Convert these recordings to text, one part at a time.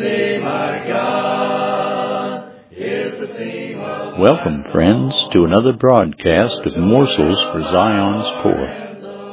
theme our God. Here's the theme of Welcome, friends, to another broadcast of Morsels for Zion's Poor.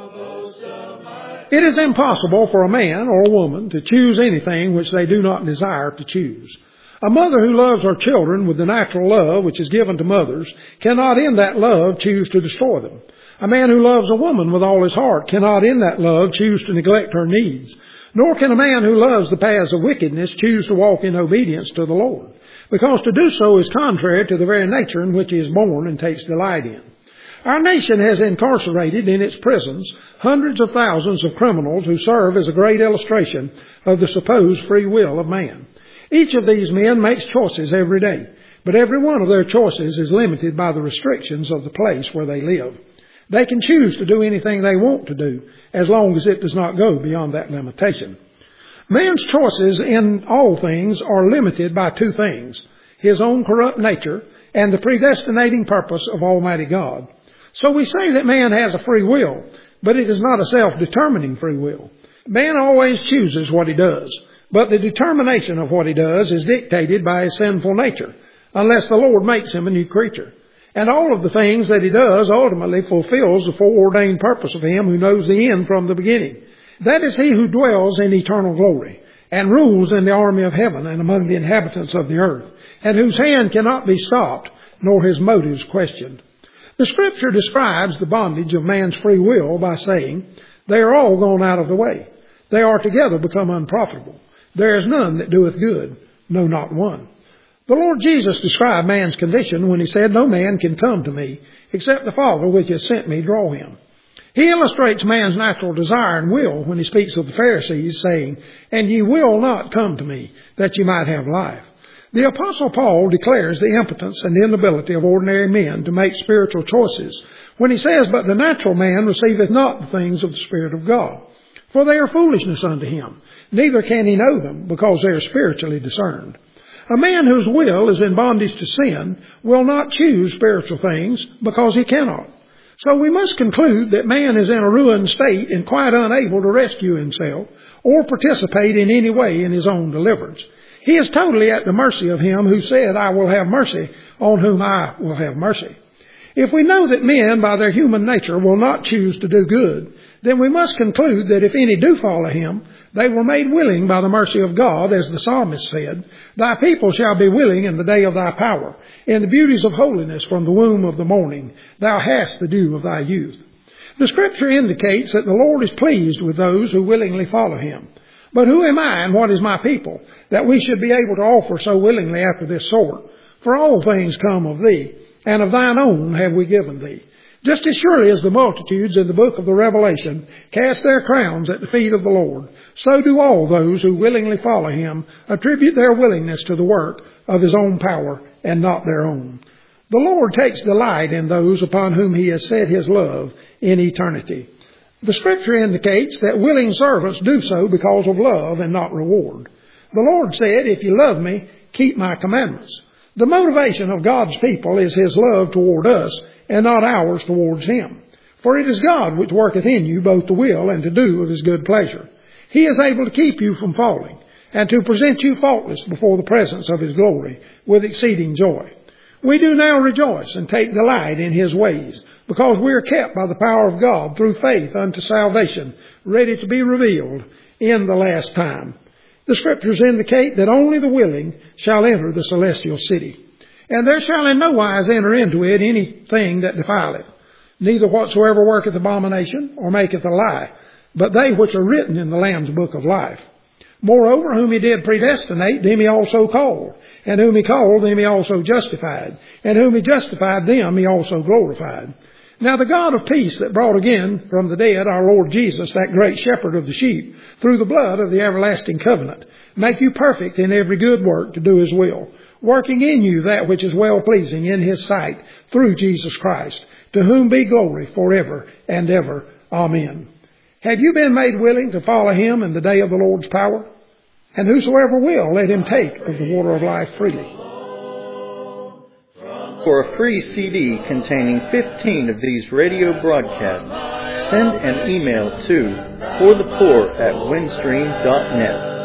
It is impossible for a man or a woman to choose anything which they do not desire to choose. A mother who loves her children with the natural love which is given to mothers cannot in that love choose to destroy them. A man who loves a woman with all his heart cannot in that love choose to neglect her needs. Nor can a man who loves the paths of wickedness choose to walk in obedience to the Lord, because to do so is contrary to the very nature in which he is born and takes delight in. Our nation has incarcerated in its prisons hundreds of thousands of criminals who serve as a great illustration of the supposed free will of man. Each of these men makes choices every day, but every one of their choices is limited by the restrictions of the place where they live. They can choose to do anything they want to do, as long as it does not go beyond that limitation. Man's choices in all things are limited by two things: his own corrupt nature and the predestinating purpose of Almighty God. So we say that man has a free will, but it is not a self-determining free will. Man always chooses what he does, but the determination of what he does is dictated by his sinful nature, unless the Lord makes him a new creature. And all of the things that he does ultimately fulfills the foreordained purpose of him who knows the end from the beginning. That is he who dwells in eternal glory, and rules in the army of heaven and among the inhabitants of the earth, and whose hand cannot be stopped, nor his motives questioned. The Scripture describes the bondage of man's free will by saying, "They are all gone out of the way. They are together become unprofitable. There is none that doeth good, no, not one." The Lord Jesus described man's condition when he said, "No man can come to me, except the Father which has sent me draw him." He illustrates man's natural desire and will when he speaks of the Pharisees, saying, "And ye will not come to me, that ye might have life." The Apostle Paul declares the impotence and inability of ordinary men to make spiritual choices when he says, "But the natural man receiveth not the things of the Spirit of God, for they are foolishness unto him, neither can he know them, because they are spiritually discerned." A man whose will is in bondage to sin will not choose spiritual things because he cannot. So we must conclude that man is in a ruined state and quite unable to rescue himself or participate in any way in his own deliverance. He is totally at the mercy of him who said, "I will have mercy on whom I will have mercy." If we know that men by their human nature will not choose to do good, then we must conclude that if any do follow him, they were made willing by the mercy of God, as the psalmist said, "Thy people shall be willing in the day of thy power. In the beauties of holiness from the womb of the morning, thou hast the dew of thy youth." The Scripture indicates that the Lord is pleased with those who willingly follow him. But who am I and what is my people, that we should be able to offer so willingly after this sort? For all things come of thee, and of thine own have we given thee. Just as surely as the multitudes in the book of the Revelation cast their crowns at the feet of the Lord, so do all those who willingly follow him attribute their willingness to the work of his own power and not their own. The Lord takes delight in those upon whom he has set his love in eternity. The Scripture indicates that willing servants do so because of love and not reward. The Lord said, "If you love me, keep my commandments." The motivation of God's people is his love toward us and not ours towards him. For it is God which worketh in you both to will and to do of his good pleasure. He is able to keep you from falling and to present you faultless before the presence of his glory with exceeding joy. We do now rejoice and take delight in his ways, because we are kept by the power of God through faith unto salvation, ready to be revealed in the last time. The Scriptures indicate that only the willing shall enter the celestial city. And there shall in no wise enter into it anything that defileth, neither whatsoever worketh abomination or maketh a lie, but they which are written in the Lamb's book of life. Moreover, whom he did predestinate, them he also called. And whom he called, them he also justified. And whom he justified, them he also glorified. Now the God of peace that brought again from the dead our Lord Jesus, that great shepherd of the sheep, through the blood of the everlasting covenant, make you perfect in every good work to do his will, working in you that which is well-pleasing in his sight, through Jesus Christ, to whom be glory forever and ever. Amen. Have you been made willing to follow him in the day of the Lord's power? And whosoever will, let him take of the water of life freely. For a free CD containing 15 of these radio broadcasts, send an email to forthepoor@windstream.net.